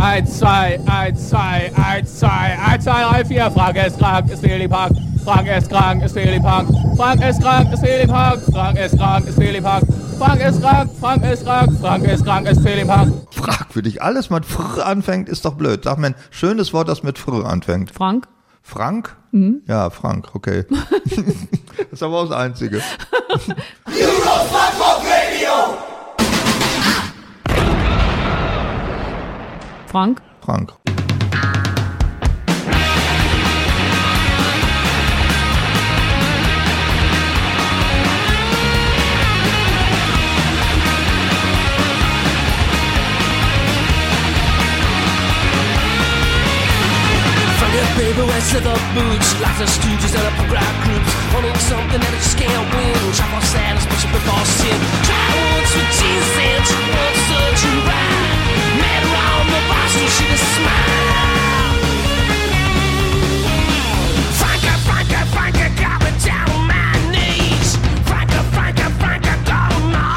1, 2, 1, 2, 1, 2, 1, 2, 3, 4. Frank ist krank, ist Feli Park. Frank ist krank, ist Feli Park. Frank ist krank, ist Feli Park. Frank ist krank, ist Feli Park. Frank ist krank, Frank ist krank, Frank ist krank, ist Feli Park. Fragwürdig. Alles mit Fr anfängt, ist doch blöd. Sag mir ein schönes Wort, das mit Fr anfängt. Frank? Frank? Mhm. Ja, Frank, okay. Das ist aber auch das Einzige. Frank? Frank. Baby wears leather boots, lots of stooges and up grab groups, wanting something that it just can't win. Shop on sadness, but you been lost in. Try once with Jesus and she wants such a ride. Met her on the boss and she just smiled. Franca, Franca, Franca, got me down on my knees. Franca, Franca, Franca, don't know.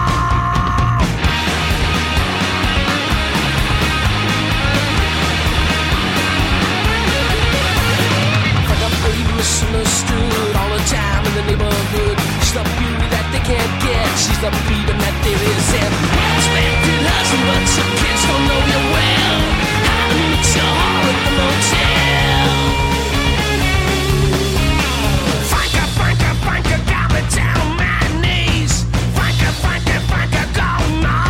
Misunderstood all the time in the neighborhood. She's the beauty that they can't get. She's the freedom that there is. And well-respected husband, but your kids don't know you well. How to meet your heart at the motel. Franca, Franca, Franca, got me down on my knees. Franca, Franca, Franca, don't know.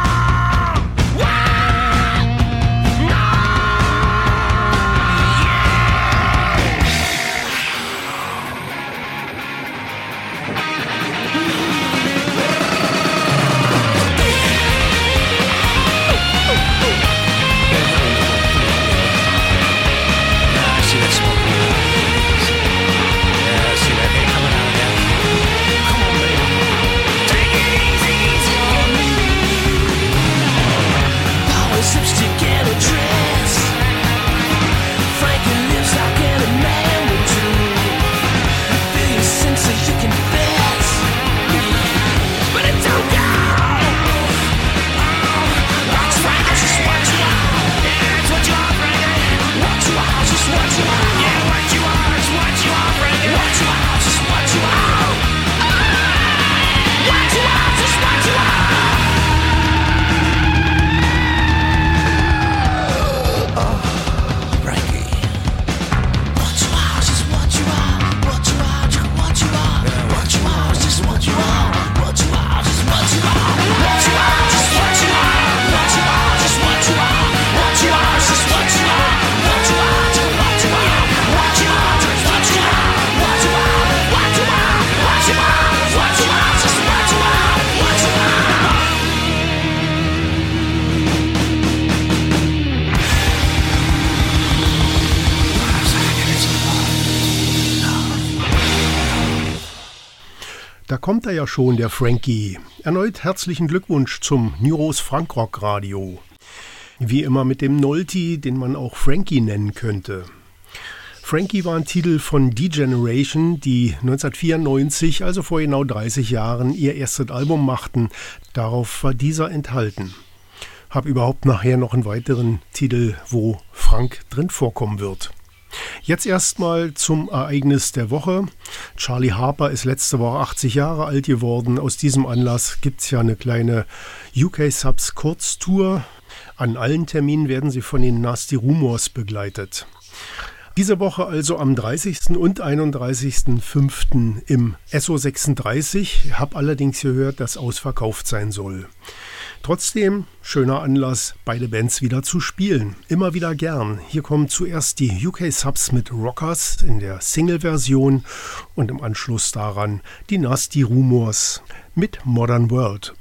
Da kommt er ja schon, der Frankie. Erneut herzlichen Glückwunsch zum Nyros Frankrock Radio. Wie immer mit dem Nolti, den man auch Frankie nennen könnte. Frankie war ein Titel von D-Generation, die 1994, also vor genau 30 Jahren, ihr erstes Album machten. Darauf war dieser enthalten. Hab überhaupt nachher noch einen weiteren Titel, wo Frank drin vorkommen wird. Jetzt erstmal zum Ereignis der Woche. Charlie Harper ist letzte Woche 80 Jahre alt geworden. Aus diesem Anlass gibt es ja eine kleine UK Subs Kurztour. An allen Terminen werden sie von den Nasty Rumours begleitet. Diese Woche also am 30. und 31.05. im SO36. Hab allerdings gehört, dass ausverkauft sein soll. Trotzdem, schöner Anlass, beide Bands wieder zu spielen. Immer wieder gern. Hier kommen zuerst die UK Subs mit Rockers in der Single-Version und im Anschluss daran die Nasty Rumours mit Modern World.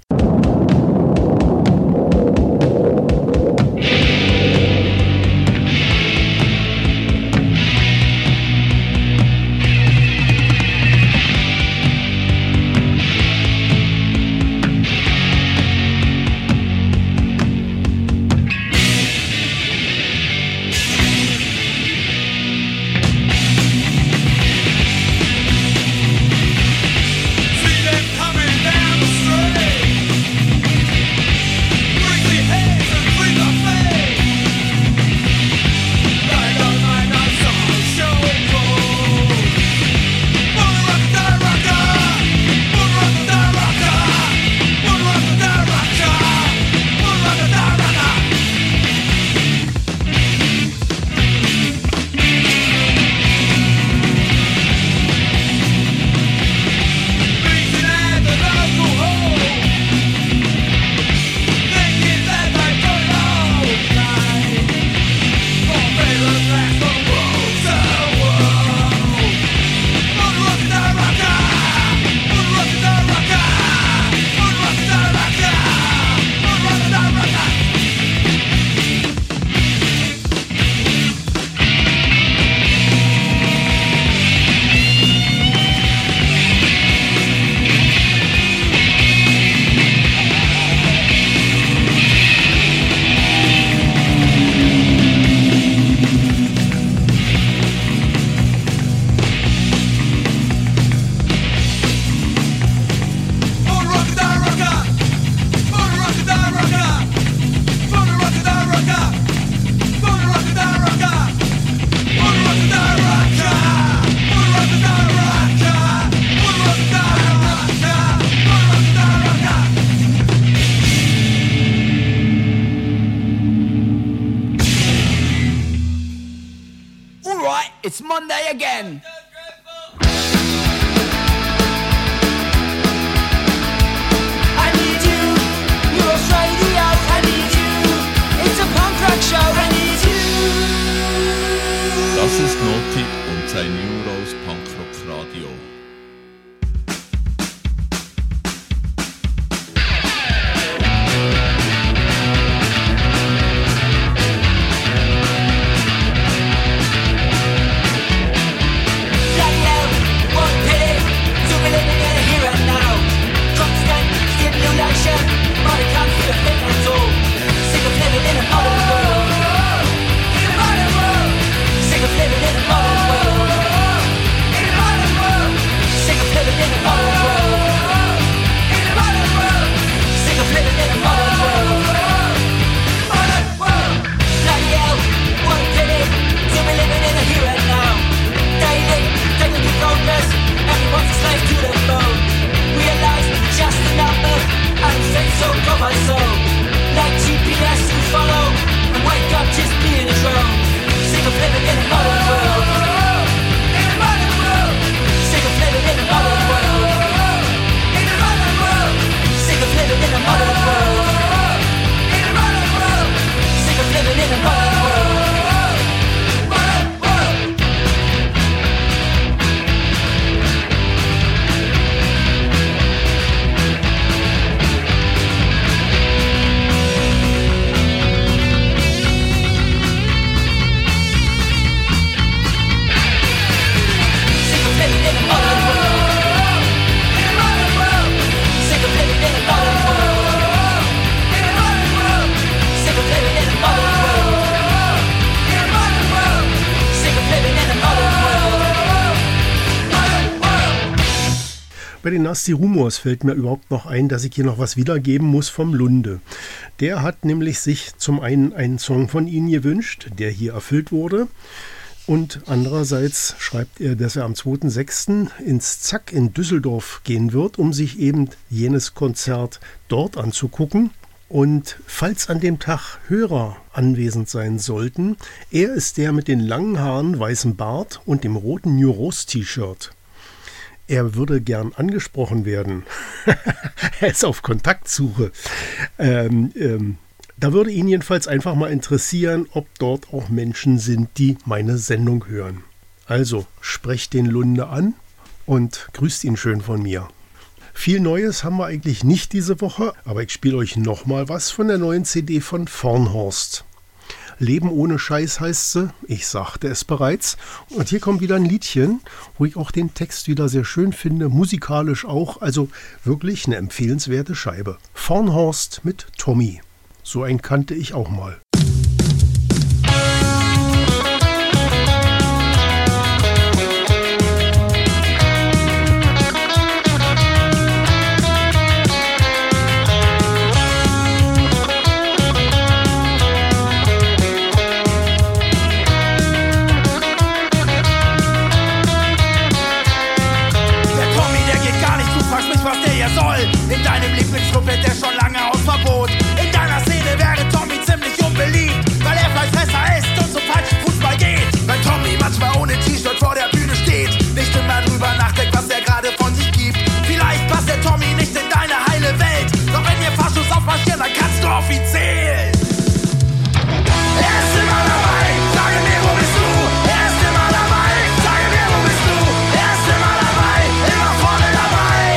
See them coming down the street. It's Monday again. I need you, Neuros Radio. I need you, it's a punk rock show. I need you. Das ist Noti und sein Neuros Punkrock Radio. Bei den Nasty Rumors fällt mir überhaupt noch ein, dass ich hier noch was wiedergeben muss vom Lunde. Der hat nämlich sich zum einen einen Song von Ihnen gewünscht, der hier erfüllt wurde. Und andererseits schreibt er, dass er am 2.6. ins Zack in Düsseldorf gehen wird, um sich eben jenes Konzert dort anzugucken. Und falls an dem Tag Hörer anwesend sein sollten, er ist der mit den langen Haaren, weißem Bart und dem roten Neuros-T-Shirt. Er würde gern angesprochen werden. Er ist auf Kontaktsuche. Da würde ihn jedenfalls einfach mal interessieren, ob dort auch Menschen sind, die meine Sendung hören. Also sprecht den Lunde an und grüßt ihn schön von mir. Viel Neues haben wir eigentlich nicht diese Woche, aber ich spiele euch nochmal was von der neuen CD von Farnhorst. Leben ohne Scheiß heißt sie, ich sagte es bereits. Und hier kommt wieder ein Liedchen, wo ich auch den Text wieder sehr schön finde, musikalisch auch, also wirklich eine empfehlenswerte Scheibe. Farnhorst mit Tommy. So einen kannte ich auch mal. In deinem Lieblingsclub wird der schon lange aus Verbot. In deiner Szene wäre Tommy ziemlich unbeliebt, weil er Fleischfresser ist und zum falschen Fußball geht. Weil Tommy manchmal ohne T-Shirt vor der Bühne steht, nicht immer drüber nachdenkt, was er gerade von sich gibt. Vielleicht passt der Tommy nicht in deine heile Welt, doch wenn ihr Faschos aufmarschiert, dann kannst du auf ihn zählen. Er ist immer dabei, sage mir, wo bist du? Er ist immer dabei, sage mir, wo bist du? Er ist immer dabei, immer vorne dabei.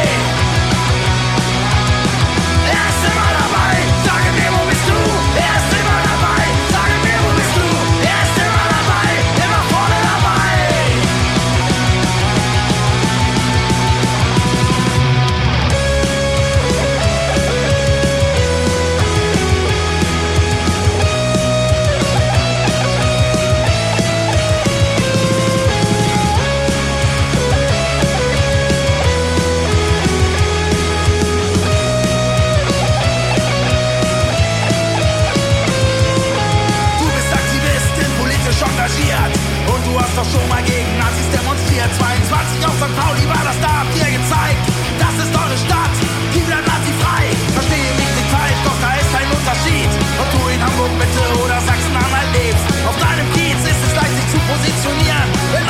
Doch schon mal gegen Nazis demonstriert. 22 auf St. Pauli war das, da habt ihr gezeigt, das ist eure Stadt, die bleibt nazifrei. Verstehe mich nicht falsch, doch da ist ein Unterschied, ob du in Hamburg Mitte oder Sachsen-Anhalt lebst. Auf deinem Kiez ist es leicht, sich zu positionieren, wenn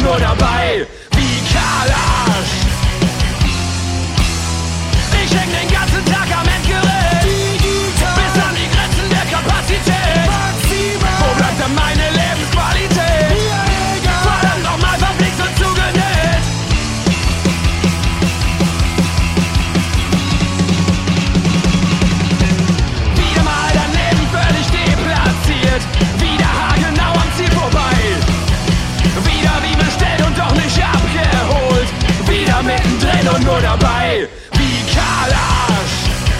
nur dabei wie Karl Arsch. Ich häng den ganzen Tag am Endgerät, bis an die Grenzen der Kapazität. Wo bleibt denn meine Lebensqualität? Verdammt nochmal verflixt und zugenäht. Wieder mal daneben völlig deplatziert, wieder haargenau am Ziel vorbei. Wieder wie bestellt und doch nicht abgeholt, wieder mittendrin und nur dabei wie Karl Arsch.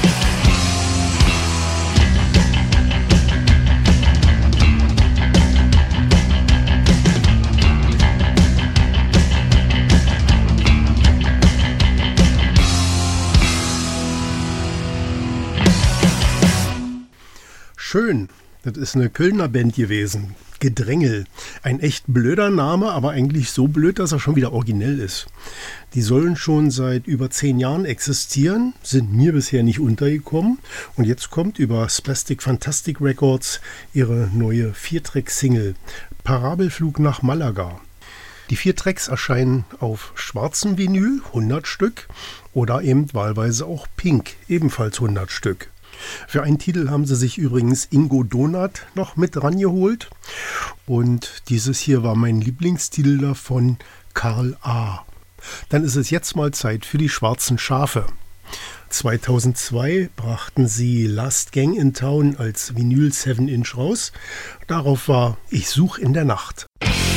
Schön, das ist eine Kölner Band gewesen. Gedrängel. Ein echt blöder Name, aber eigentlich so blöd, dass er schon wieder originell ist. Die sollen schon seit über 10 Jahren existieren, sind mir bisher nicht untergekommen. Und jetzt kommt über Spastic Fantastic Records ihre neue 4-Track-Single Parabelflug nach Malaga. Die 4 Tracks erscheinen auf schwarzem Vinyl, 100 Stück, oder eben wahlweise auch pink, ebenfalls 100 Stück. Für einen Titel haben sie sich übrigens Ingo Donat noch mit rangeholt. Und dieses hier war mein Lieblingstitel davon, Karl A. Dann ist es jetzt mal Zeit für die schwarzen Schafe. 2002 brachten sie Last Gang in Town als Vinyl 7-Inch raus. Darauf war Ich such in der Nacht.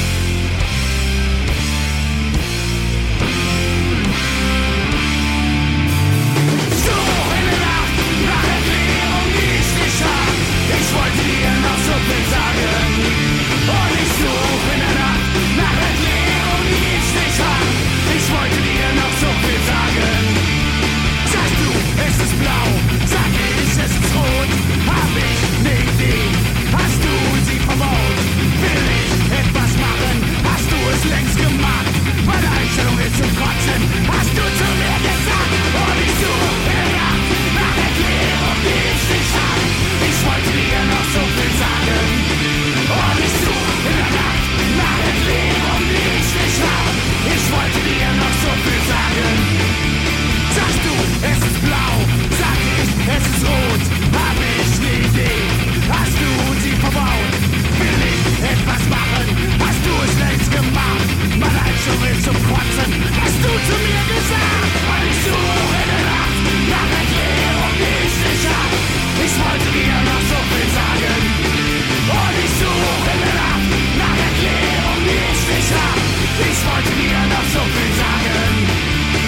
Ich wollte dir noch so viel sagen, und ich suche in der Nacht nach Erklärung, die ich nicht hab. Ich wollte dir noch so viel sagen. Sagst du, es ist blau, sag ich, es ist rot. Hab ich ne Idee, hast du sie verbaut? Will ich etwas machen, hast du es längst gemacht? Meine Einstellung ist zum Kotzen, hast du zu mir gesagt. Und ich suche in der Nacht nach Erklärung, die ich nicht hab. Ich wollte dir noch so viel sagen, und ich suche in der Nacht nach Erklärung, die ich nicht hab. Ich wollte dir noch so viel sagen. Sagst du, es ist blau, sag ich, es ist rot. Hab ich ne Idee, hast du sie verbaut? Will ich etwas machen, hast du es längst gemacht? Meine Einstellung ist zum Kotzen, hast du zu mir gesagt. Und ich suche in der Nacht nach Erklärung, die ich nicht hab. Ich wollte dir noch so viel sagen, und ich suche in der Nacht nach Erklärung, die ich nicht hab. Ich wollte dir noch so viel sagen.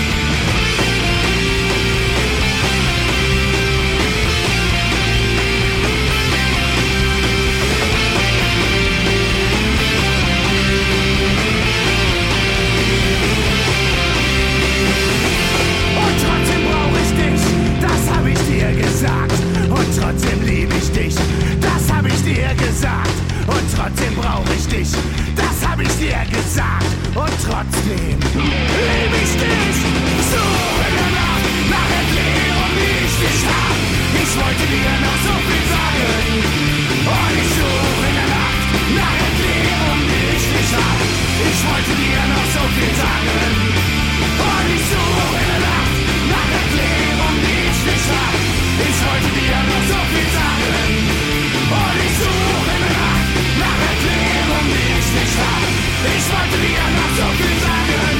Und trotzdem brauch ich dich, das hab ich dir gesagt. Und trotzdem lieb ich dich, das hab ich dir gesagt. Und trotzdem brauch ich dich, das hab ich dir gesagt. Und trotzdem lieb ich dich. Suche in der Nacht nach Erklärung, die ich nicht hab. Ich wollte dir noch so viel sagen. Und ich suche in der Nacht nach Erklärung, die ich nicht hab. Ich wollte dir noch so viel sagen. Und ich suche in der Nacht nach Erklärung, die ich nicht hab. Ich wollte dir noch so viel sagen. Und ich suche in der Nacht nach Erklärung, die ich nicht hab. Ich wollte dir noch so viel sagen.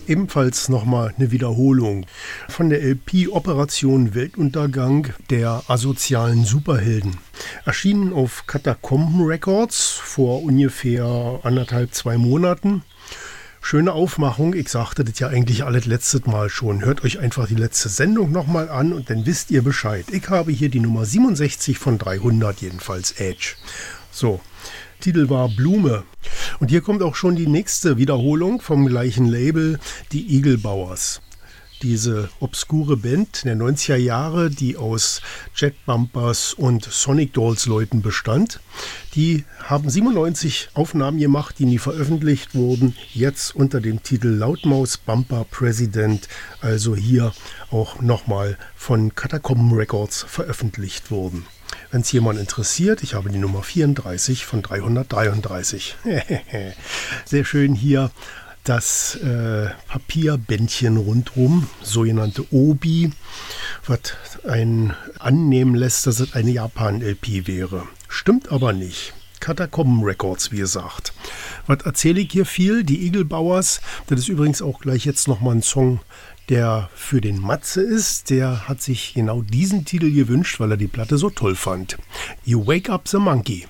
Ebenfalls nochmal eine Wiederholung von der LP Operation Weltuntergang der asozialen Superhelden. Erschienen auf Katakomben Records vor ungefähr 1,5-2 Monaten. Schöne Aufmachung, ich sagte das ja eigentlich alles letztes Mal schon. Hört euch einfach die letzte Sendung nochmal an und dann wisst ihr Bescheid. Ich habe hier die Nummer 67 von 300, jedenfalls Edge. So, Titel war Blume. Und hier kommt auch schon die nächste Wiederholung vom gleichen Label, die Igelbauers. Diese obskure Band der 90er Jahre, die aus Jet Bumpers und Sonic Dolls Leuten bestand, die haben 97 Aufnahmen gemacht, die nie veröffentlicht wurden, jetzt unter dem Titel Lautmaus Bumper President, also hier auch nochmal von Katakomben Records veröffentlicht wurden. Wenn es jemand interessiert, ich habe die Nummer 34 von 333. Sehr schön hier das Papierbändchen rundum, sogenannte Obi, was einen annehmen lässt, dass es eine Japan-LP wäre. Stimmt aber nicht. Katakomben Records, wie gesagt. Was erzähle ich hier viel? Die Igelbauers, das ist übrigens auch gleich jetzt nochmal ein Song, der für den Matze ist. Der hat sich genau diesen Titel gewünscht, weil er die Platte so toll fand. You Wake Up the Monkey.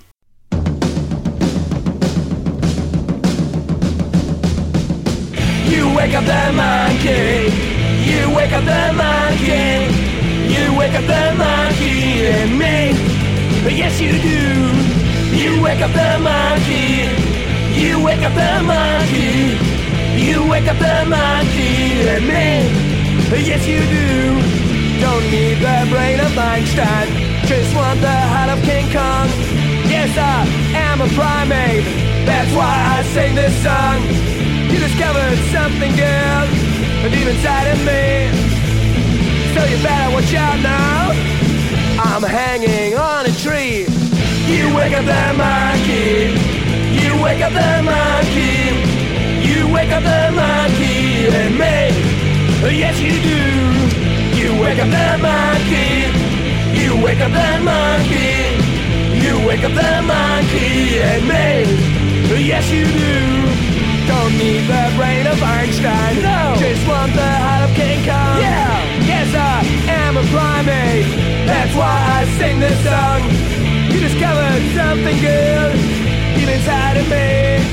You wake up the monkey. You wake up the monkey. You wake up the monkey and me. Yes, you do. You wake up the monkey. You wake up the monkey. You wake up the monkey and me. Yes, you do. Don't need the brain of Einstein. Just want the heart of King Kong. Yes, I am a primate. That's why I sing this song. You discovered something, girl, deep inside of me. So you better watch out now. I'm hanging on a tree. You wake up the monkey. You wake up the monkey. You wake up the monkey and me. Yes, you do. You wake up the monkey. You wake up the monkey. You wake up the monkey and me. Yes, you do. Don't need the brain of Einstein. No. Just want the heart of King Kong. Yeah. Yes, I am a primate. That's why I sing this song. You discovered something good deep inside of me.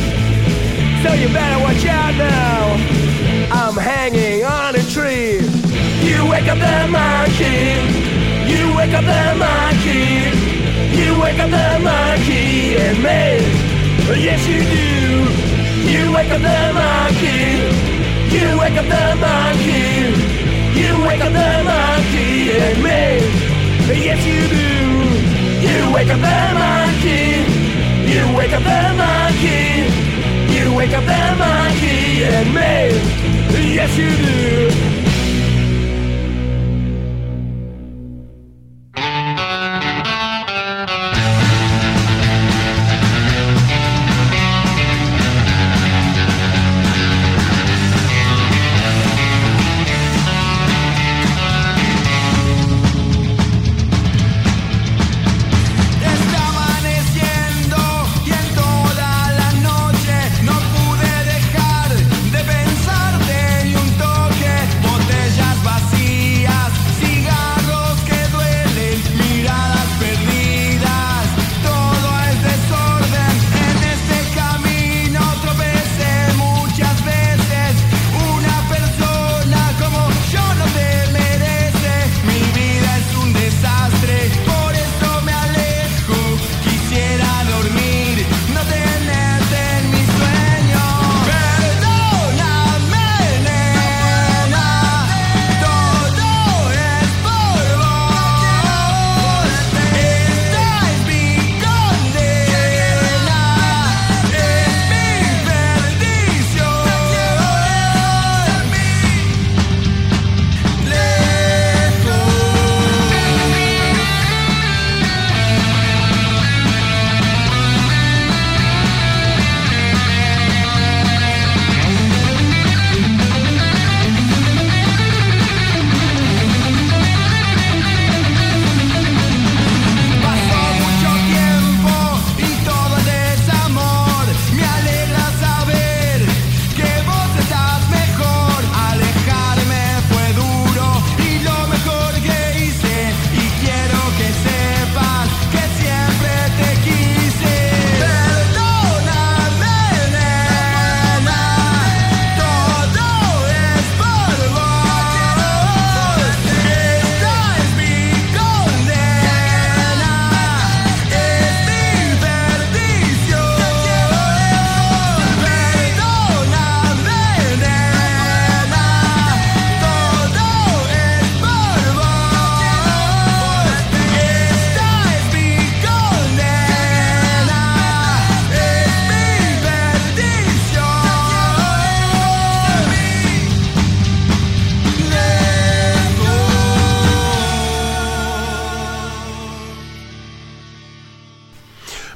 So you better watch out now. I'm hanging on a tree. You wake up the monkey. You wake up the monkey. You wake up the monkey and me. Yes, you do. You wake up the monkey. You wake up the monkey. You wake up the monkey and me. Yes, you do. You wake up the monkey. You wake up the monkey. You wake up the monkey and me. Yes, you do. Pensarte y un toque.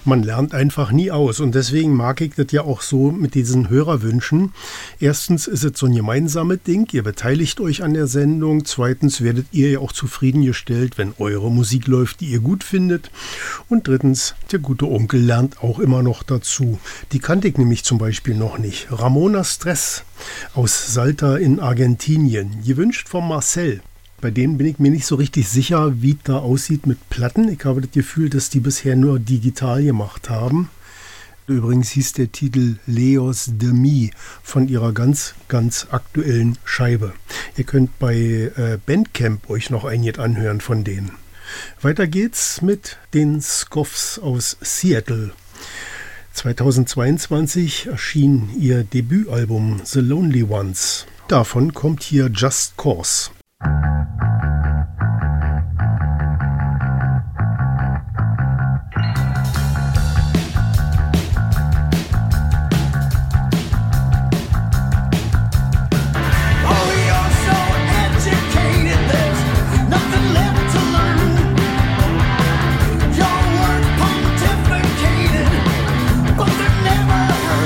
Man lernt einfach nie aus und deswegen mag ich das ja auch so mit diesen Hörerwünschen. Erstens ist es so ein gemeinsames Ding, ihr beteiligt euch an der Sendung. Zweitens werdet ihr ja auch zufriedengestellt, wenn eure Musik läuft, die ihr gut findet. Und drittens, der gute Onkel lernt auch immer noch dazu. Die kannte ich nämlich zum Beispiel noch nicht. Ramona Stress aus Salta in Argentinien, gewünscht von Marcel. Bei denen bin ich mir nicht so richtig sicher, wie es da aussieht mit Platten. Ich habe das Gefühl, dass die bisher nur digital gemacht haben. Übrigens hieß der Titel Leos de Mi von ihrer ganz, ganz aktuellen Scheibe. Ihr könnt bei Bandcamp euch noch einiges anhören von denen. Weiter geht's mit den Scoffs aus Seattle. 2022 erschien ihr Debütalbum The Lonely Ones. Davon kommt hier Just Cause.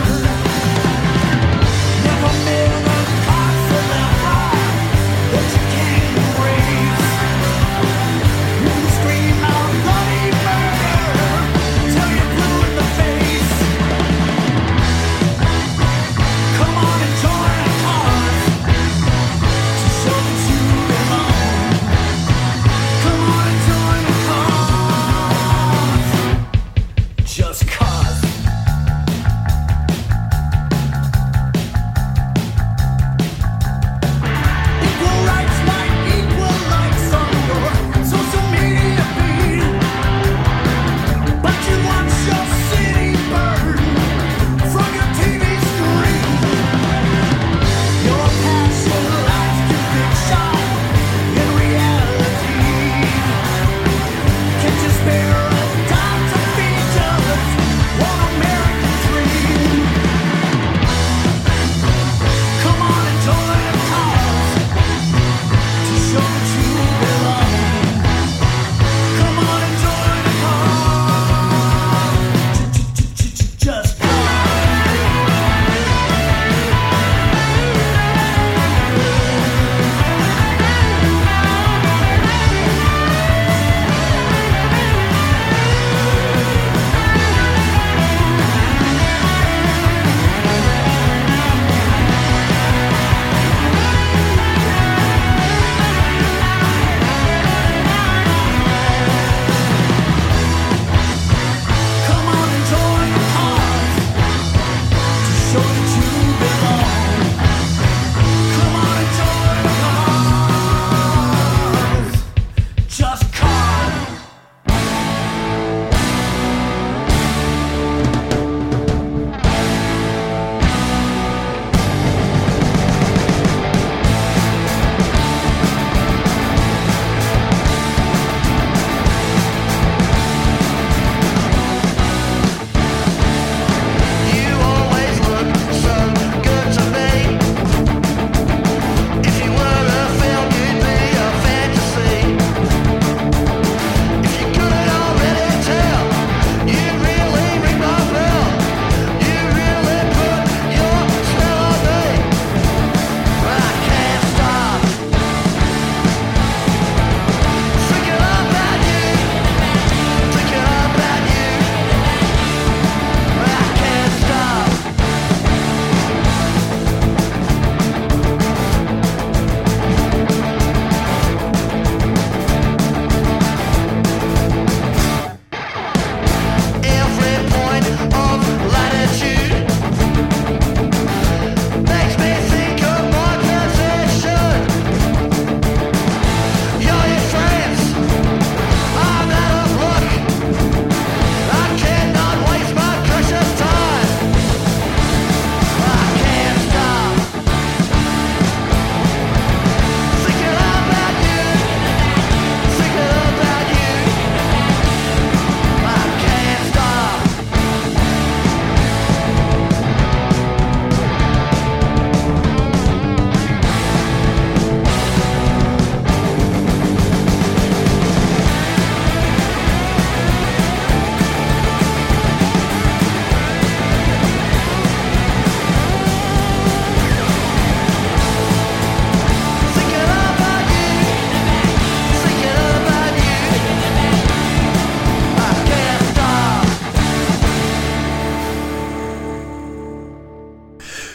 Never been a cause in the heart.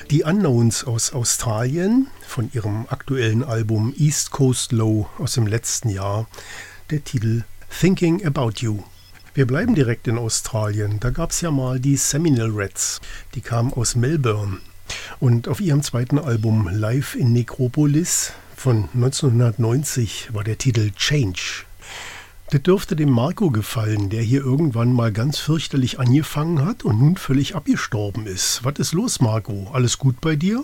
Die Unknowns aus Australien von ihrem aktuellen Album East Coast Low aus dem letzten Jahr. Der Titel Thinking About You. Wir bleiben direkt in Australien. Da gab es ja mal die Seminole Rats. Die kamen aus Melbourne. Und auf ihrem zweiten Album Live in Necropolis von 1990 war der Titel Change. Das dürfte dem Marco gefallen, der hier irgendwann mal ganz fürchterlich angefangen hat und nun völlig abgestorben ist. Was ist los, Marco? Alles gut bei dir?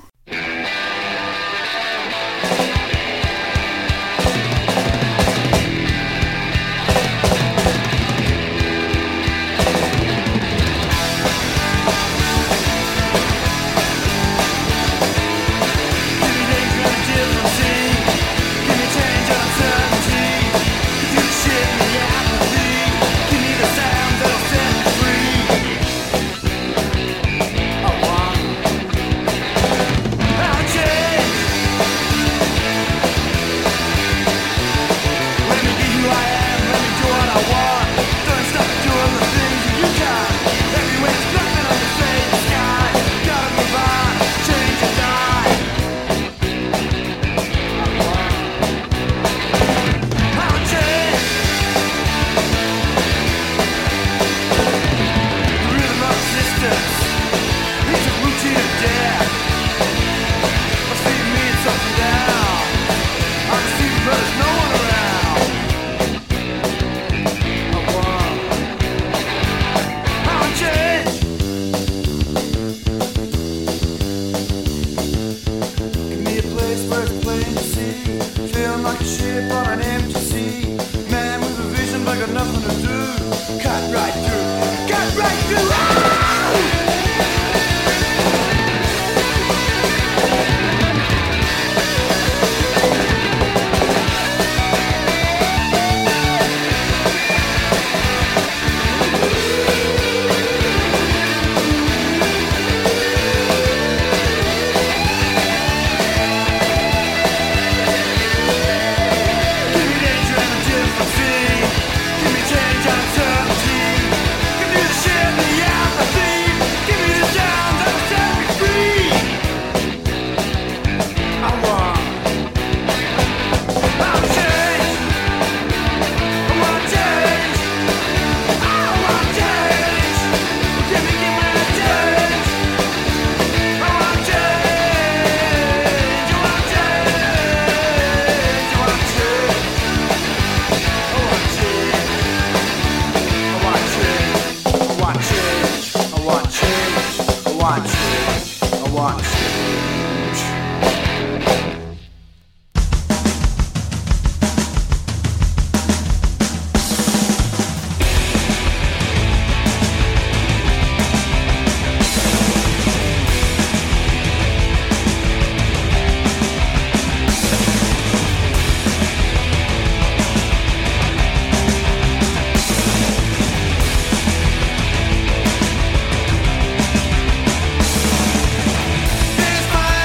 This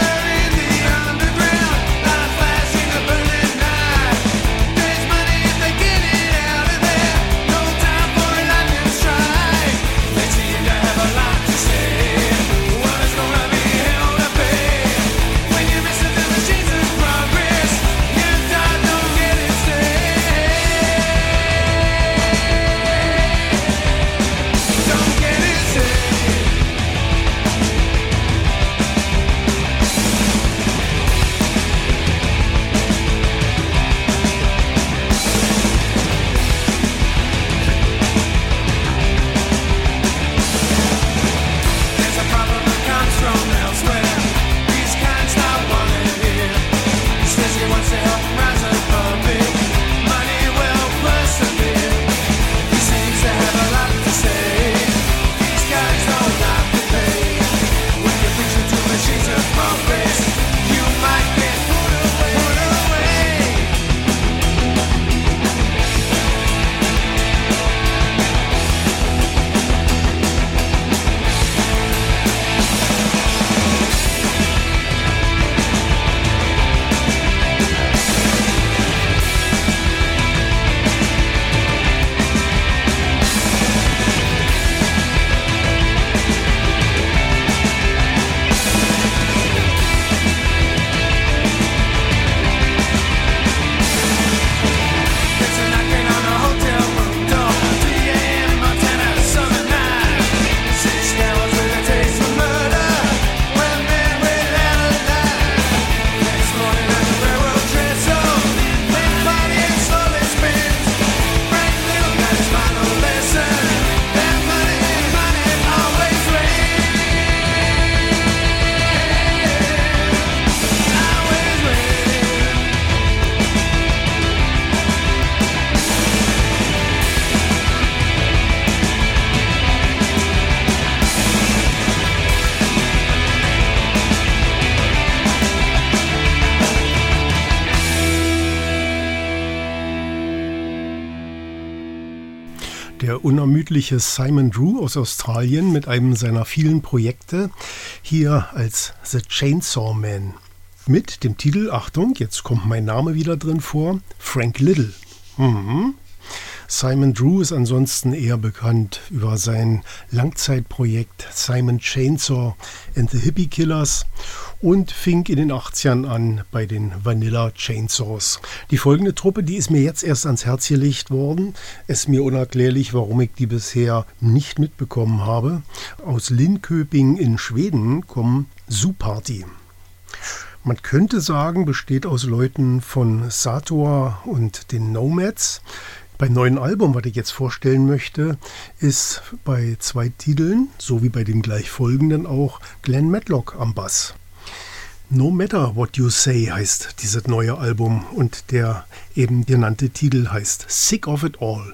der unermüdliche Simon Drew aus Australien mit einem seiner vielen Projekte, hier als The Chainsaw Man. Mit dem Titel, Achtung, jetzt kommt mein Name wieder drin vor, Frank Little. Simon Drew ist ansonsten eher bekannt über sein Langzeitprojekt Simon Chainsaw and the Hippie Killers und fing in den 80ern an bei den Vanilla Chainsaws. Die folgende Truppe, die ist mir jetzt erst ans Herz gelegt worden. Es ist mir unerklärlich, warum ich die bisher nicht mitbekommen habe. Aus Linköping in Schweden kommen Zoo Party. Man könnte sagen, besteht aus Leuten von Sator und den Nomads. Beim neuen Album, was ich jetzt vorstellen möchte, ist bei 2 Titeln, so wie bei dem gleich folgenden auch, Glenn Matlock am Bass. No Matter What You Say heißt dieses neue Album und der eben genannte Titel heißt Sick of It All.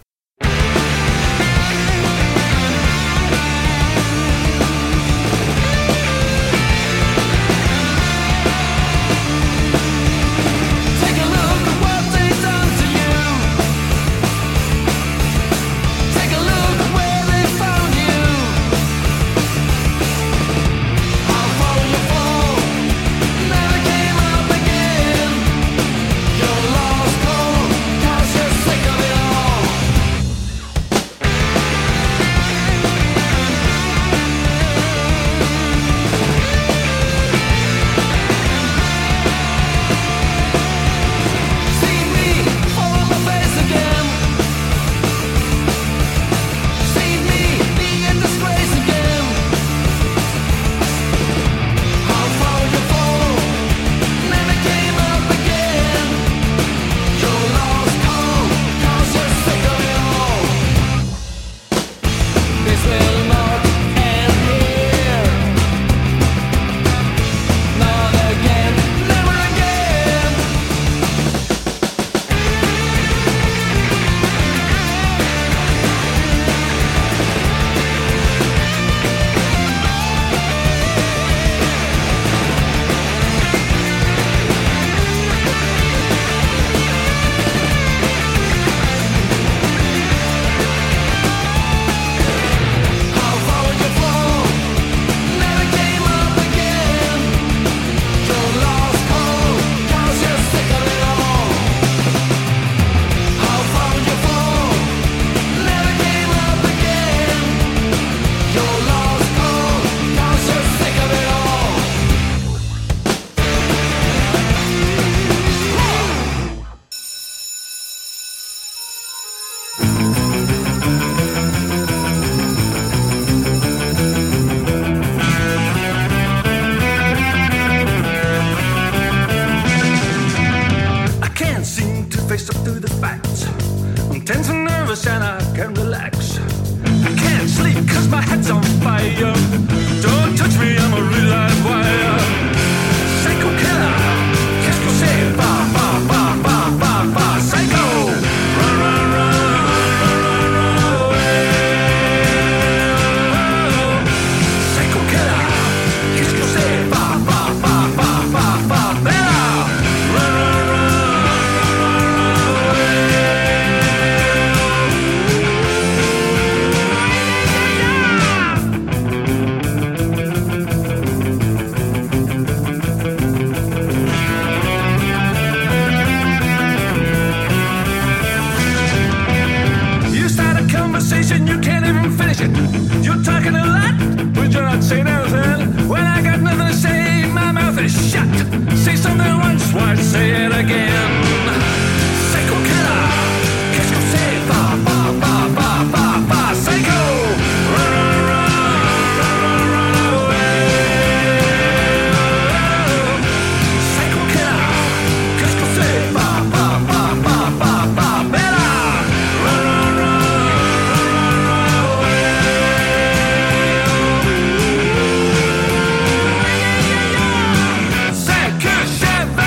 Chevy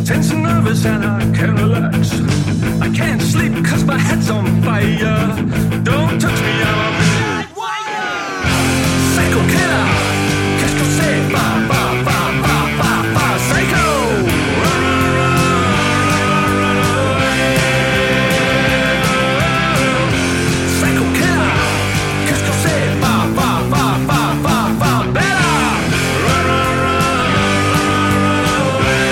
tense and nervous and I can't relax. I can't sleep cause my head's on fire. Don't touch me, I'm a red wire. Psycho killer, qu'est-ce qu'on sait? Ba, ba, ba, ba, ba, ba, psycho. Run, run, run, run away. Psycho killer, qu'est-ce qu'on sait? Ba, ba, ba, ba, ba, ba, better. Run, run, run, run away.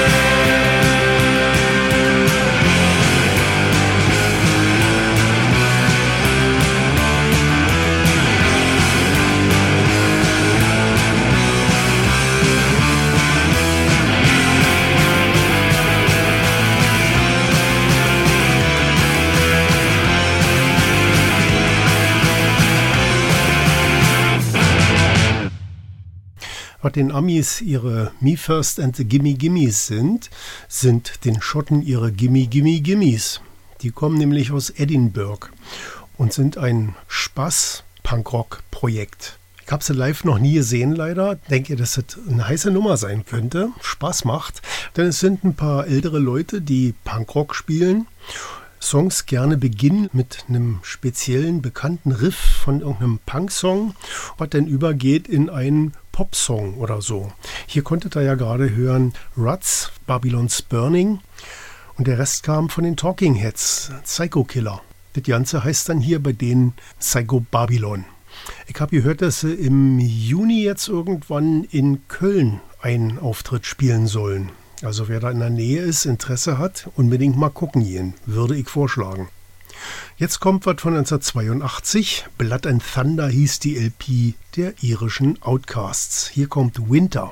Was den Amis ihre Me First and the Gimme Gimmes sind den Schotten ihre Gimme Gimme Gimmes. Die kommen nämlich aus Edinburgh und sind ein Spaß-Punkrock-Projekt. Ich habe sie live noch nie gesehen, leider. Denke, dass das eine heiße Nummer sein könnte. Spaß macht. Denn es sind ein paar ältere Leute, die Punkrock spielen. Songs gerne beginnen mit einem speziellen bekannten Riff von irgendeinem Punk-Song, was dann übergeht in einen Pop-Song oder so. Hier konntet ihr ja gerade hören Ruts, Babylon's Burning und der Rest kam von den Talking Heads, Psycho Killer. Das Ganze heißt dann hier bei denen Psycho Babylon. Ich habe gehört, dass sie im Juni jetzt irgendwann in Köln einen Auftritt spielen sollen. Also wer da in der Nähe ist, Interesse hat, unbedingt mal gucken gehen, würde ich vorschlagen. Jetzt kommt was von 1982. Blood and Thunder hieß die LP der irischen Outcasts. Hier kommt Winter.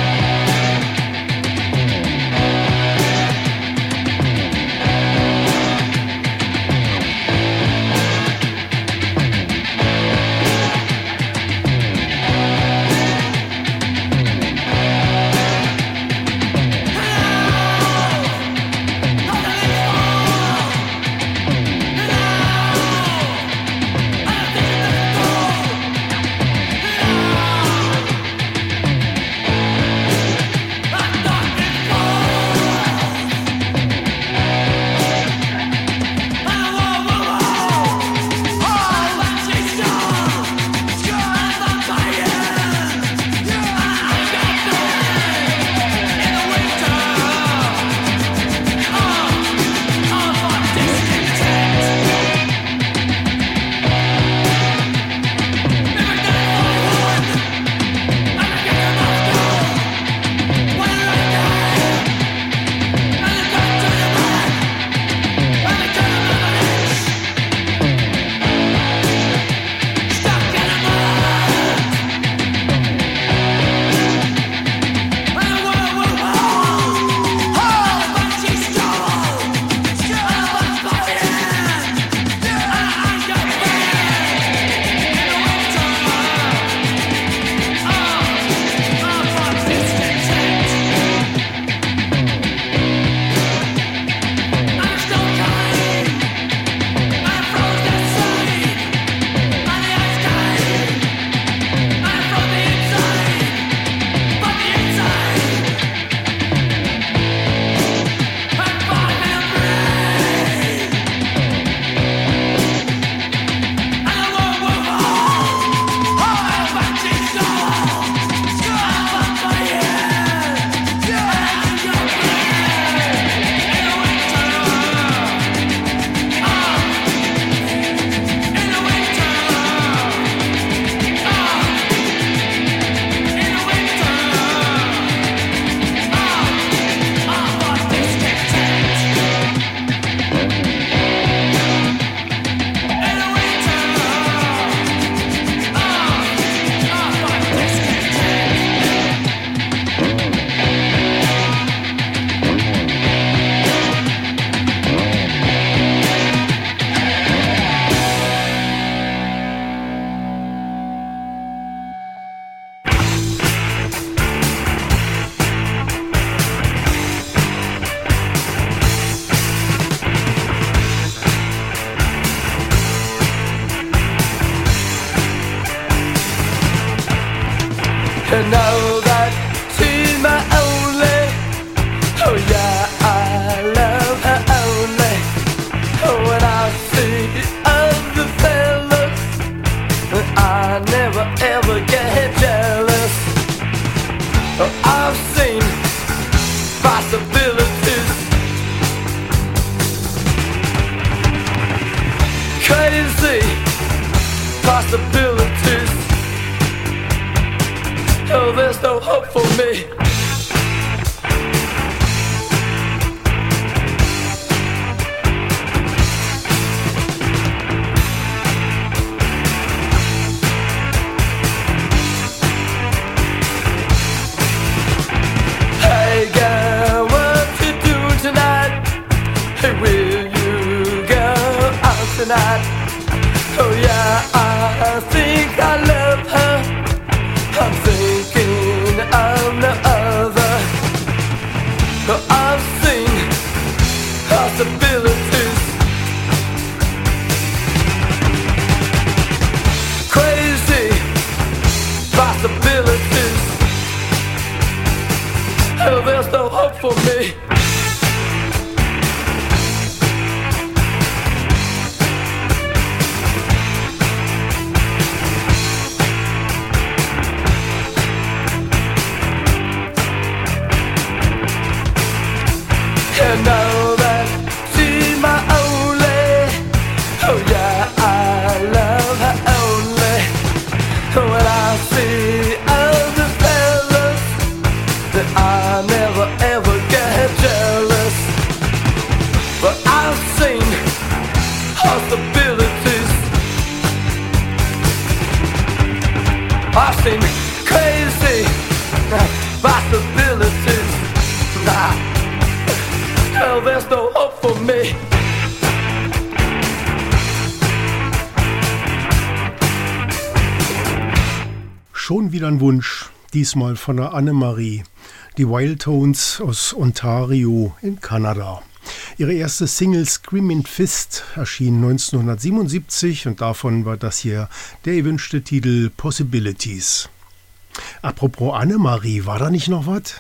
Winter. And now that she's my only, oh yeah, I love her only. Oh, when I see other fellas, I never ever get jealous. Oh, I've seen possibilities, crazy possibilities. Oh, there's no hope for me. Hey girl, what you doing tonight? Hey, will you go out tonight? Oh yeah, I think I love her. I'm thinking of no other. Oh, I've seen possibilities, crazy possibilities. Oh, there's no hope for me. And now that she's my only, oh yeah, I love her only. When I see other fellas, that I never ever get jealous. But I've seen possibilities, I've seen crazy possibilities. Hell, there's no hope for me. Schon wieder ein Wunsch, diesmal von der Annemarie, die Wild Tones aus Ontario in Kanada. Ihre erste Single Screaming Fist erschien 1977 und davon war das hier der gewünschte Titel Possibilities. Apropos Annemarie, war da nicht noch was?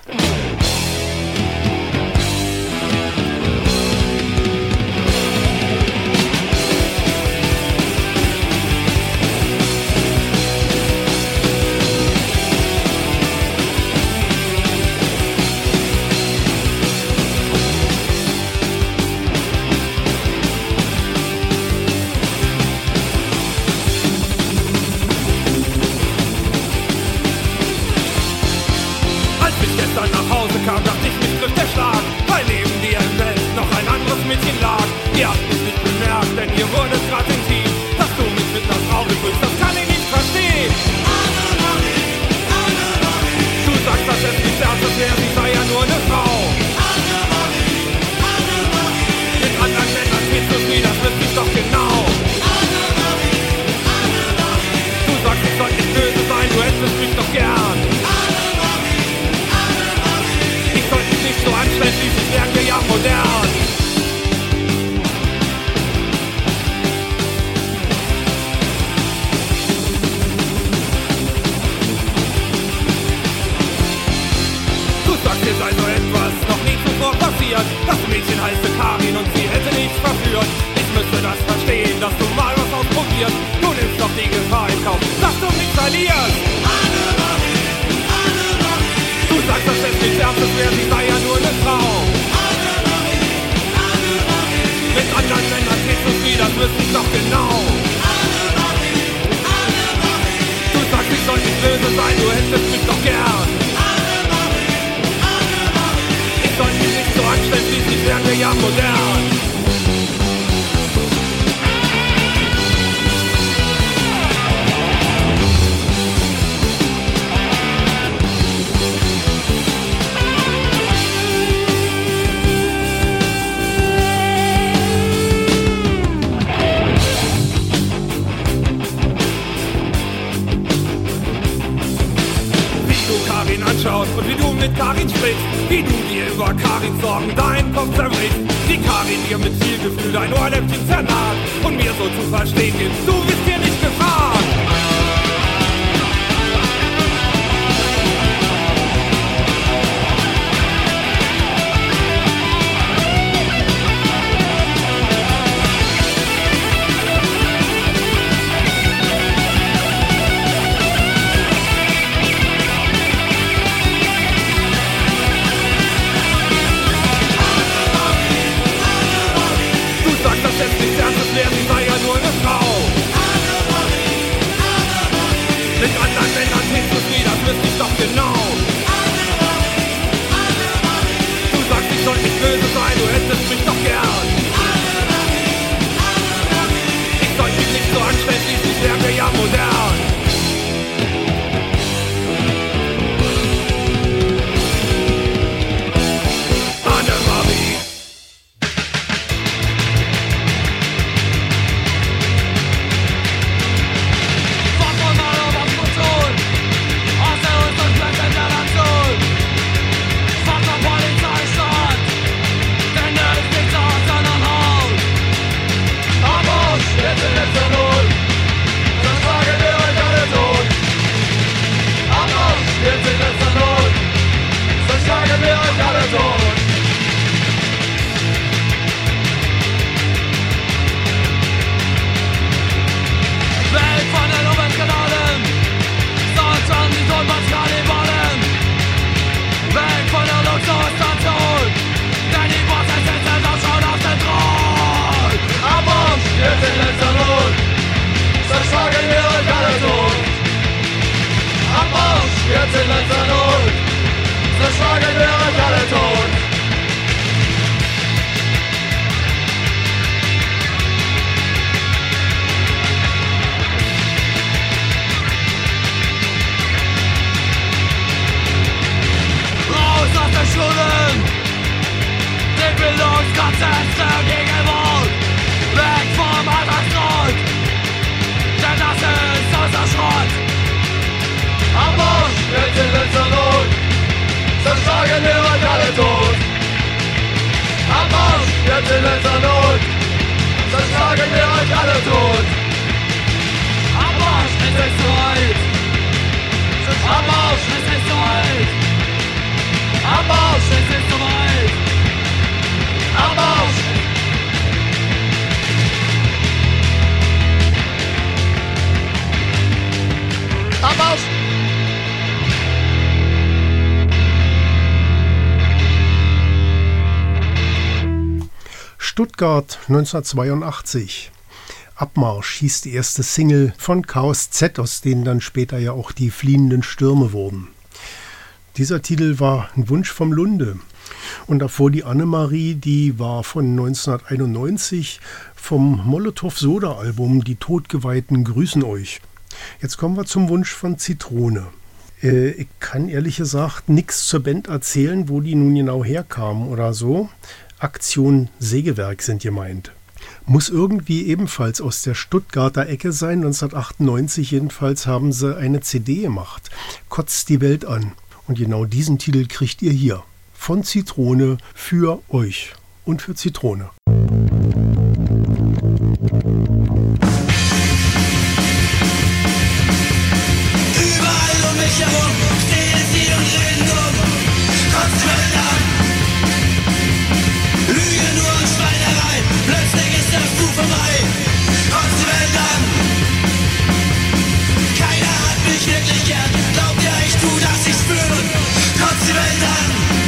Ihr habt mich nicht bemerkt, denn ihr wurdet grad intim. Dass du mich mit einer Frau begrüßt, das kann ich nicht verstehen. Du sagst, dass es nicht ernst wäre, sie sei ja nur eine Frau. Mit anderen Männern stehst du nie, das wüsste ich doch genau. Du sagst, ich soll nicht böse sein, du hättest mich doch gern. Ich sollte mich nicht so anstellen, schließlich wären wir ja modern. Hier sei so etwas noch nie zuvor passiert. Das Mädchen heiße Karin und sie hätte nichts verführt. Ich müsste das verstehen, dass du mal was ausprobierst. Du nimmst doch die Gefahr in Kauf, dass du mich verlierst. Du sagst, dass es nicht ernst wäre, sie sei ja nur eine Frau. Mit anderen Männern gehst du nie, das wüsste ich doch genau. Du sagst, ich soll nicht böse sein, du hättest mich doch gern. Ich soll mich nicht so anstellen, schließlich wären wir ja modern. Anschaust und wie du mit Karin sprichst, wie du dir über Karins Sorgen deinen Kopf zerbrichst, wie Karin dir mit viel Gefühl dein Ohrläppchen zernaht und mir so zu verstehen gibst, du bist dir nicht gefragt. Konzerte gegen Wut, weg vom Alltagsnot, denn das ist unser Schrott. Am Marsch, jetzt in letzter Not, zerschlagen wir euch alle tot. Am Marsch, jetzt in letzter Not, zerschlagen wir euch alle tot. Am Marsch, es ist soweit. Am Marsch, es ist soweit. Am Marsch, es ist soweit. Am Marsch. Am Marsch. Stuttgart 1982. Abmarsch hieß die erste Single von Chaos Z, aus denen dann später ja auch die Fliehenden Stürme wurden. Dieser Titel war ein Wunsch vom Lunde. Und davor die Annemarie, die war von 1991 vom Molotow-Soda-Album Die Todgeweihten grüßen euch. Jetzt kommen wir zum Wunsch von Zitrone. Ich kann ehrlich gesagt nichts zur Band erzählen, wo die nun genau herkamen oder so. Aktion Sägewerk sind gemeint. Muss irgendwie ebenfalls aus der Stuttgarter Ecke sein. 1998 jedenfalls haben sie eine CD gemacht. Kotzt die Welt an. Und genau diesen Titel kriegt ihr hier. Von Zitrone für euch und für Zitrone. Überall um mich herum stehen sie und reden dumm. Kotzt die Welt an. Lüge nur und Schweinerei. Plötzlich ist das Buch vorbei. Kotzt die Welt an. Keiner hat mich wirklich gern. Glaubt ihr, ich tu das, ich spüren. Kotzt die Welt an.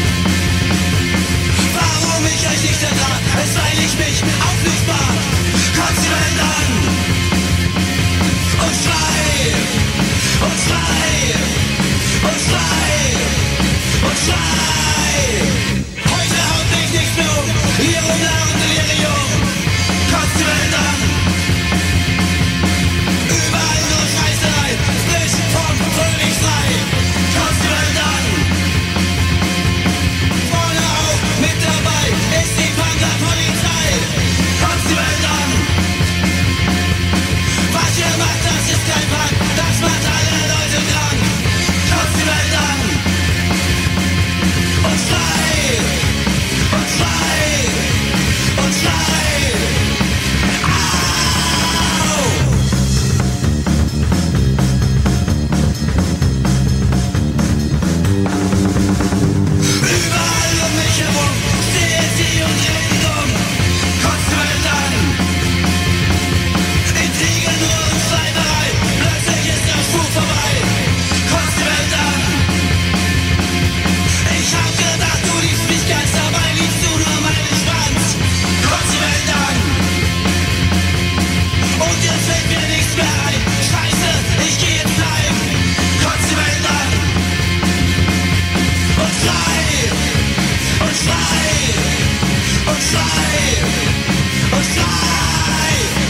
Warum ich euch nicht ertrag, es weil ich mich auflösbar. Kotzt die Welt an. Und schrei. Und schrei. Und schrei. Und schrei. Heute haut mich nichts mehr um. Hier rumlaufen Delirium. Kotzt die Welt an. Überall nur Scheißerei. Frisch vom Frühlingsfrei. Kotzt die Welt an. Vorne auch mit dabei ist die Panzerpolizei. Kotzt die Welt an. Was ihr macht, das ist kein Punk. Das macht alle Leute krank. Kotzt die Welt an. Und schrei. Und schrei. Und schrei. Au! Überall um mich herum stehen sie und reden dumm. Kotzt die Welt an. Intrige nur und Schleimerei. Plötzlich ist das Buch vorbei. Kotzt die Welt an. Ich hab gedacht, du liebst mich ganz, dabei liebst du nur meinen Schwanz. Kotzt die Welt an. Und jetzt fällt mir nichts mehr ein. Scheiße, ich geh jetzt bleiben. Kotzt die Welt an. Und schrei. Und schrei. Und schrei. Und schrei.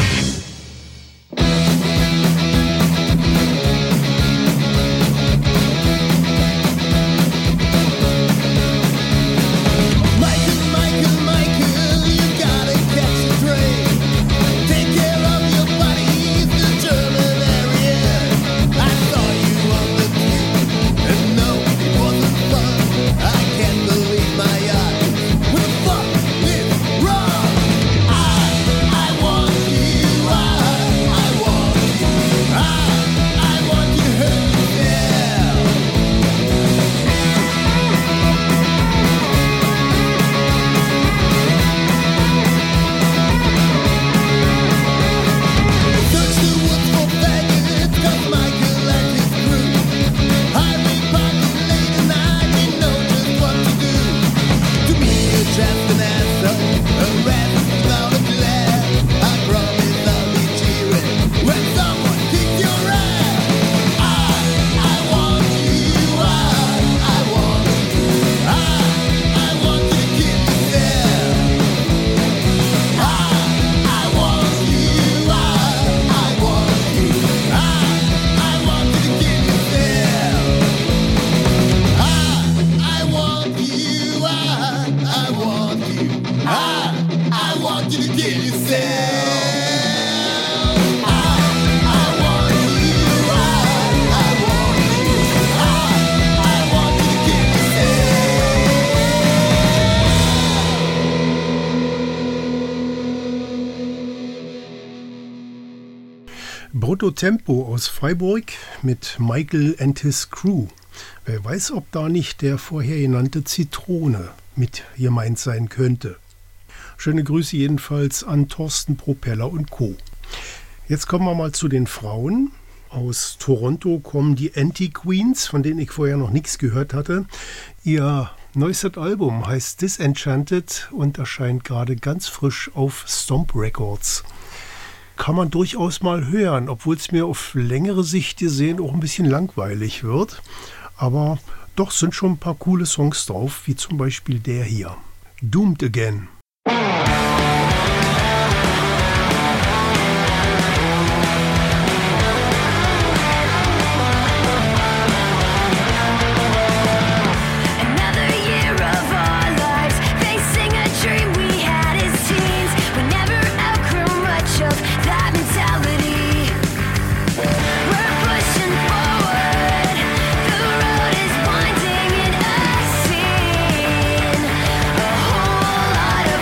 Michael, you gotta catch a train. Take care of your body, he's the German area. I saw you on the tube, and no, it wasn't fun. I can't believe my eyes. What the fuck is wrong? you to kill yourself. Brutto Tempo aus Freiburg mit Michael and his Crew. Wer weiß, ob da nicht der vorher genannte Zitrone mit gemeint sein könnte. Schöne Grüße jedenfalls an Thorsten Propeller und Co. Jetzt kommen wir mal zu den Frauen. Aus Toronto kommen die Anti-Queens, von denen ich vorher noch nichts gehört hatte. Ihr neuestes Album heißt Disenchanted und erscheint gerade ganz frisch auf Stomp Records. Kann man durchaus mal hören, obwohl es mir auf längere Sicht gesehen auch ein bisschen langweilig wird. Aber doch sind schon ein paar coole Songs drauf, wie zum Beispiel der hier. Doomed Again. A whole lot of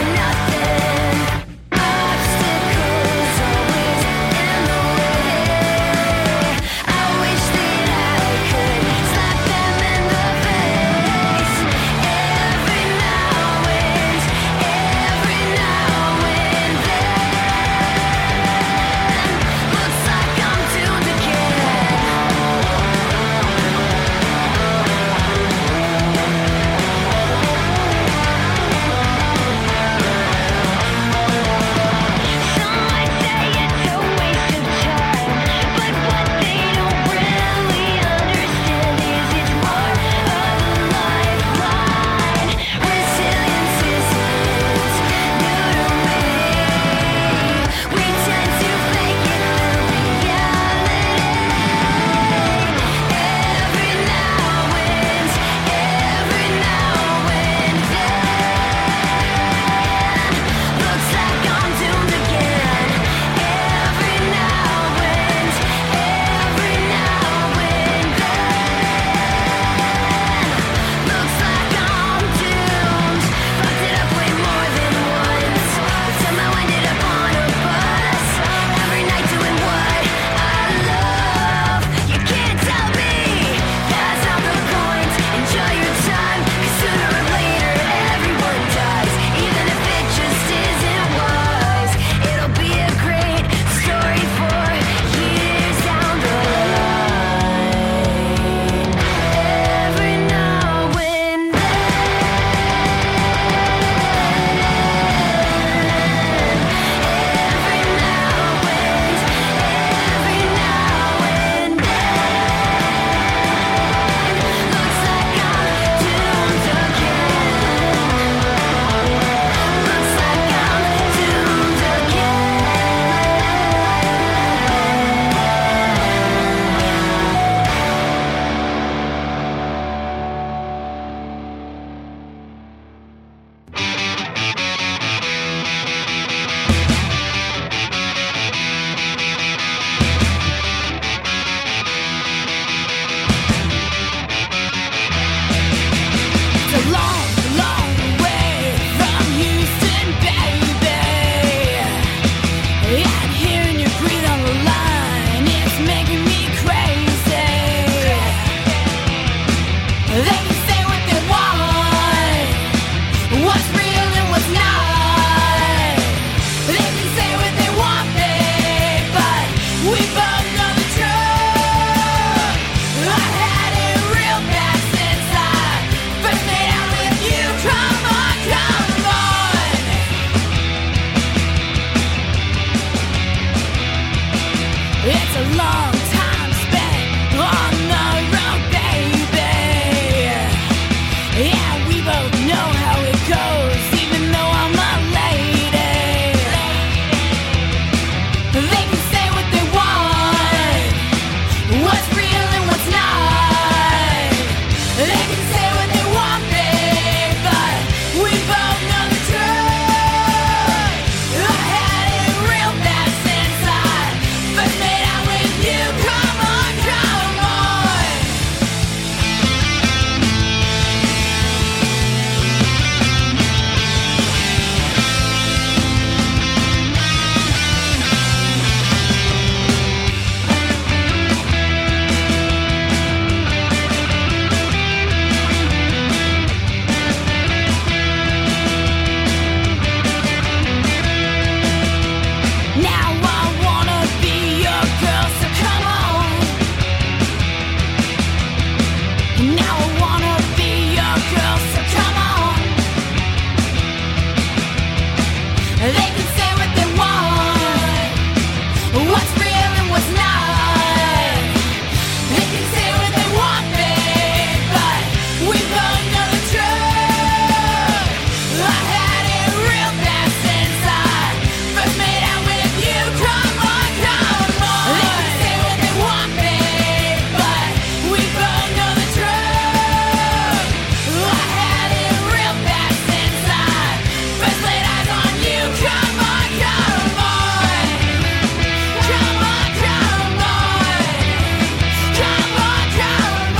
They can say what they want, what's real and what's not. They can say what they want, babe, but we both know the truth. I had it real bad since I first made out with you. Come on, come on. They can say what they want, babe, but we both know the truth. I had it real bad since I first laid eyes on you. Come on, come on. Come on, come on. Come on, come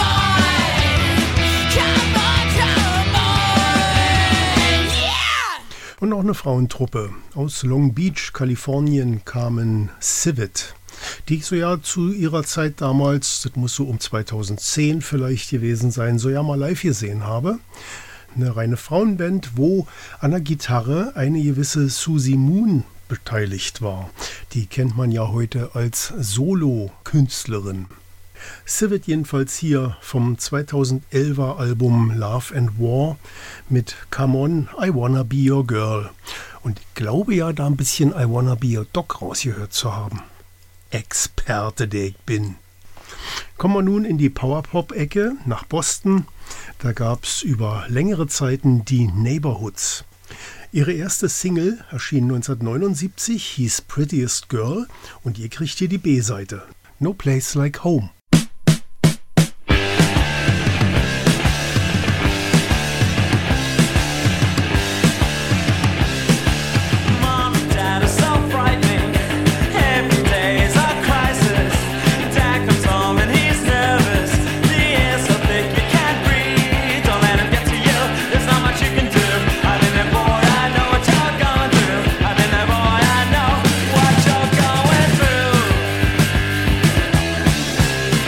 on. Come on, yeah! Und auch eine Frauentruppe. Aus Long Beach, Kalifornien kamen Civet, die ich so ja zu ihrer Zeit damals, das muss so um 2010 vielleicht gewesen sein, so ja mal live gesehen habe. Eine reine Frauenband, wo an der Gitarre eine gewisse Susie Moon beteiligt war. Die kennt man ja heute als Solo-Künstlerin. Civet jedenfalls hier vom 2011er Album Love and War mit Come On, I Wanna Be Your Girl. Und ich glaube ja, da ein bisschen I Wanna Be Your Dog rausgehört zu haben. Experte, der ich bin. Kommen wir nun in die Powerpop-Ecke nach Boston. Da gab es über längere Zeiten die Neighborhoods. Ihre erste Single erschien 1979, hieß Prettiest Girl und ihr kriegt hier die B-Seite. No Place Like Home. What you're going through.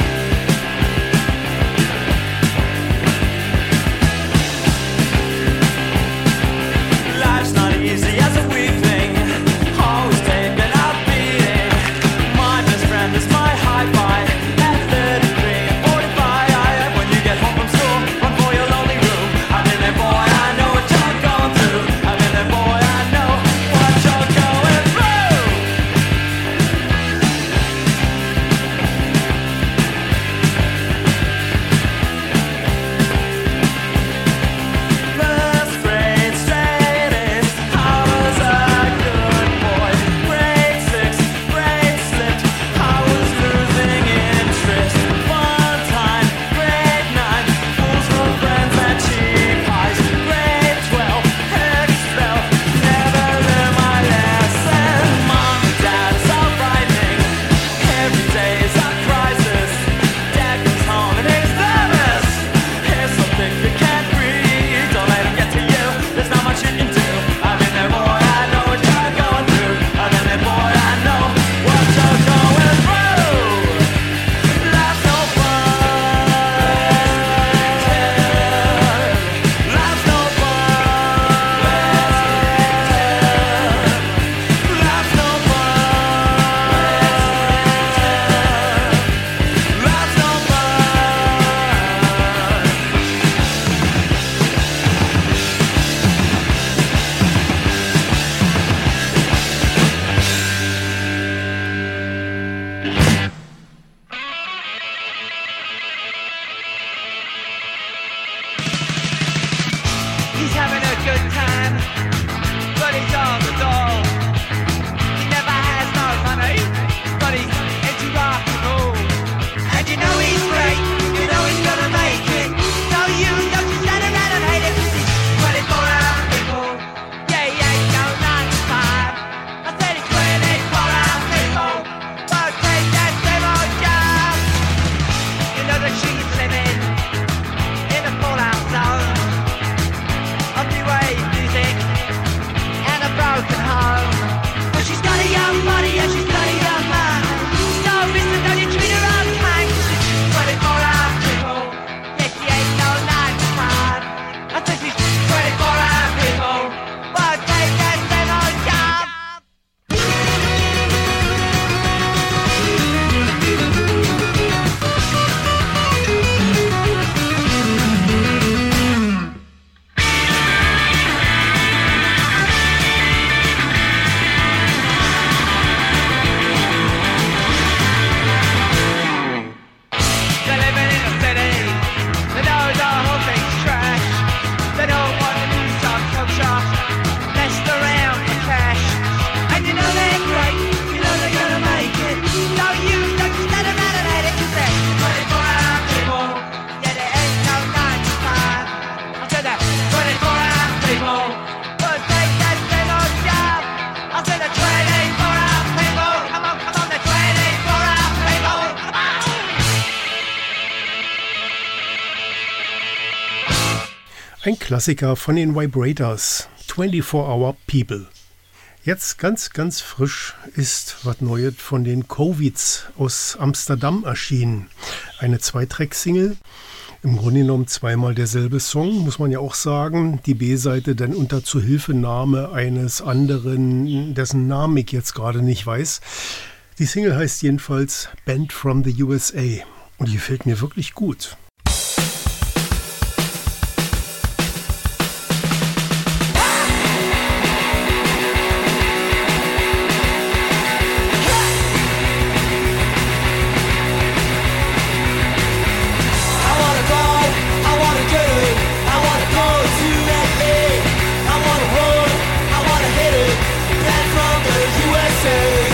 Ein Klassiker von den Vibrators, 24-Hour People. Jetzt ganz, ganz frisch ist was Neues von den Covids aus Amsterdam erschienen. Eine 2-Track-Single, im Grunde genommen zweimal derselbe Song, muss man ja auch sagen. Die B-Seite dann unter Zuhilfenahme eines anderen, dessen Namen ich jetzt gerade nicht weiß. Die Single heißt jedenfalls Band from the USA und die gefällt mir wirklich gut.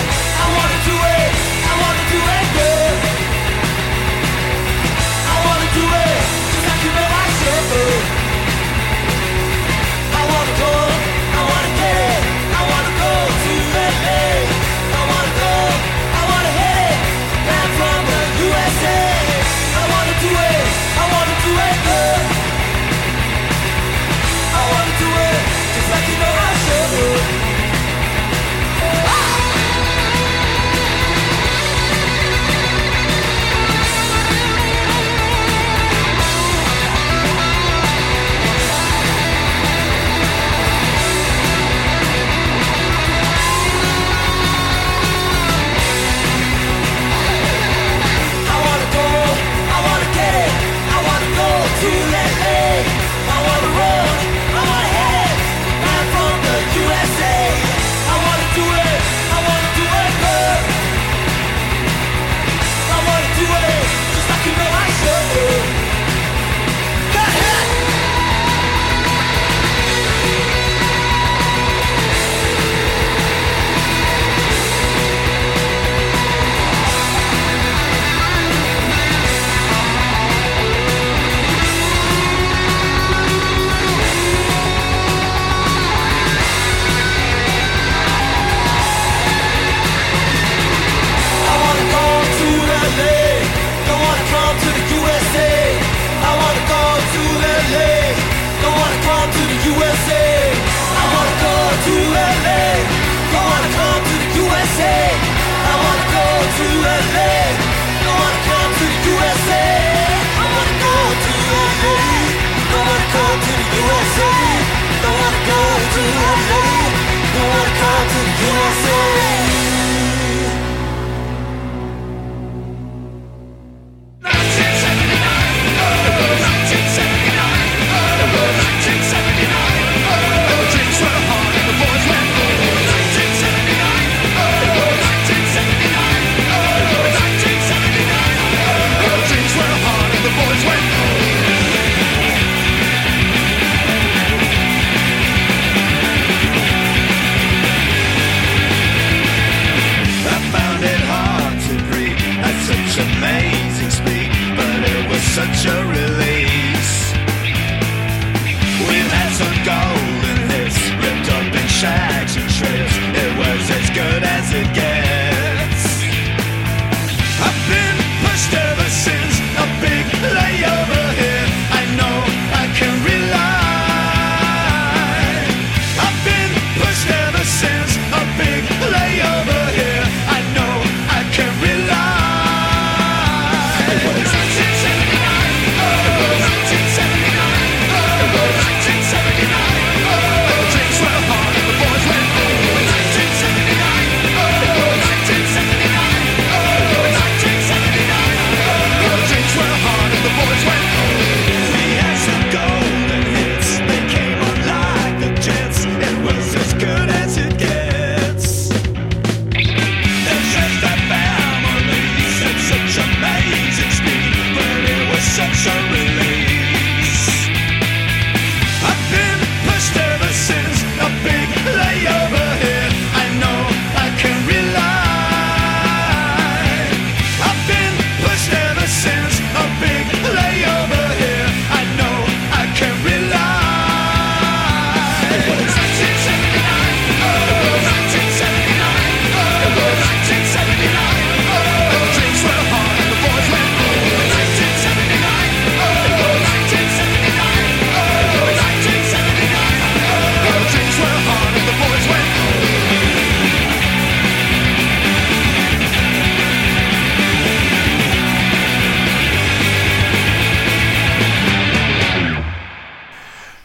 I wanna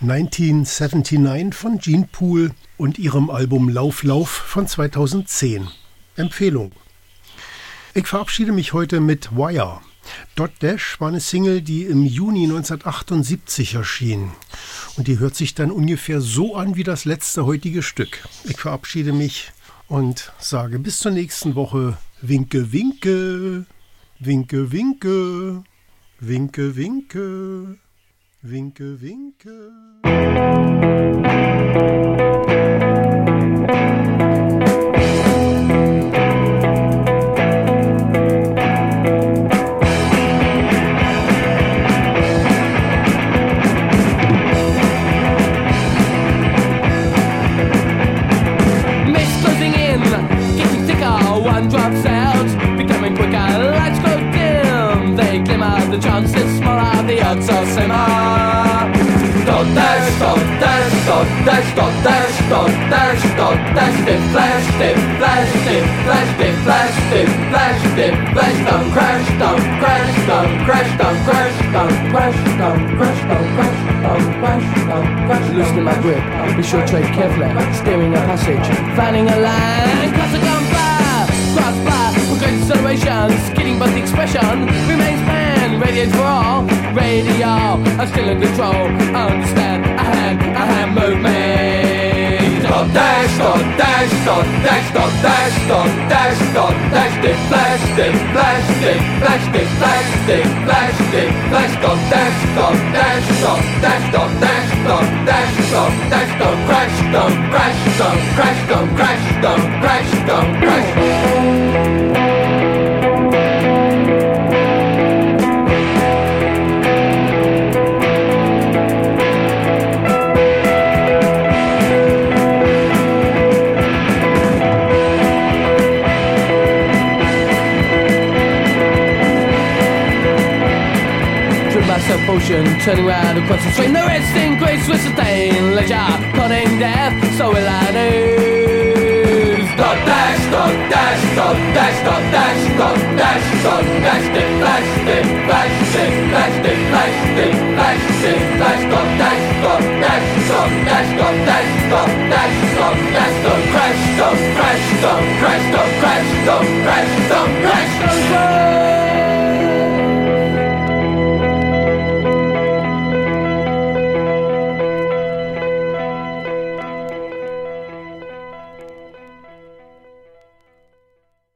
1979 von Gene Poole und ihrem Album Lauf, Lauf von 2010. Empfehlung. Ich verabschiede mich heute mit Wire. Dot Dash war eine Single, die im Juni 1978 erschien. Und die hört sich dann ungefähr so an wie das letzte heutige Stück. Ich verabschiede mich und sage bis zur nächsten Woche. Winke, winke, winke, winke, winke, winke, winke, winke. Drops out, becoming quicker, lights go dim. They glimmer, the chances smaller, the odds are slimmer. Dot dash, dot dash, dot dash, dot dash, dot dash, dot dash, dip flash, dip flash, dip flash, dip flash, dip flash, dip flash, don't crash, don't crash, don't crash, don't crash, don't crash, don't crash, don't crash, don't crash, don't crash. Loosening my grip, be sure to tread carefully, steering a passage, fanning a line, cross a gun fire. Crossbar, for great acceleration, skidding but the expression remains man, radiates for all, radio, I'm still in control, understand, I had movement. Dot dash, dot dash, dot dash, dot dash, dot dash, dot dash, dip flash, dip flash, dip flash, dip flash, dip flash, dip flash, dot dash, dot dash, dot dash, dot dash, dot dash, dot dash, don't crash, don't crash, don't crash, don't crash, don't crash, don't crash. Potion, turning round across the stream. The resting grace will sustain leisure, cutting death, so will I lose. Dot dash, dot dash, dot dash, dot dash, dot dash, dot dash, dip flash, dip flash, dip flash, dip flash, dip flash, dip flash, dot dash, dot dash, dot dash, dot dash.